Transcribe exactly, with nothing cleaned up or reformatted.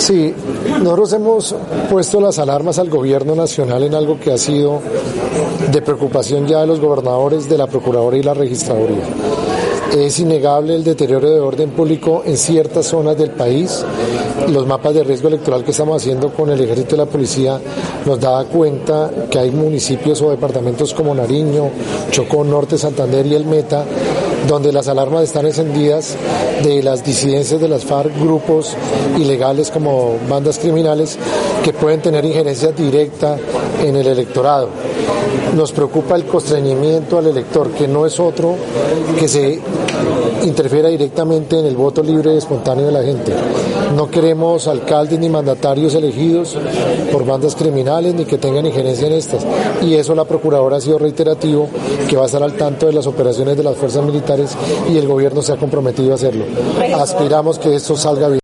Sí, nosotros hemos puesto las alarmas al gobierno nacional en algo que ha sido de preocupación ya de los gobernadores, de la Procuraduría y la Registraduría. Es innegable el deterioro de orden público en ciertas zonas del país. Los mapas de riesgo electoral que estamos haciendo con el Ejército y la Policía nos da cuenta que hay municipios o departamentos como Nariño, Chocó, Norte, Santander y El Meta, donde las alarmas están encendidas de las disidencias de las FARC, grupos ilegales como bandas criminales que pueden tener injerencia directa en el electorado. Nos preocupa el constreñimiento al elector, que no es otro que se interfiera directamente en el voto libre y espontáneo de la gente. No queremos alcaldes ni mandatarios elegidos por bandas criminales ni que tengan injerencia en estas. Y eso la Procuradora ha sido reiterativo, que va a estar al tanto de las operaciones de las fuerzas militares y el gobierno se ha comprometido a hacerlo. Aspiramos que esto salga bien.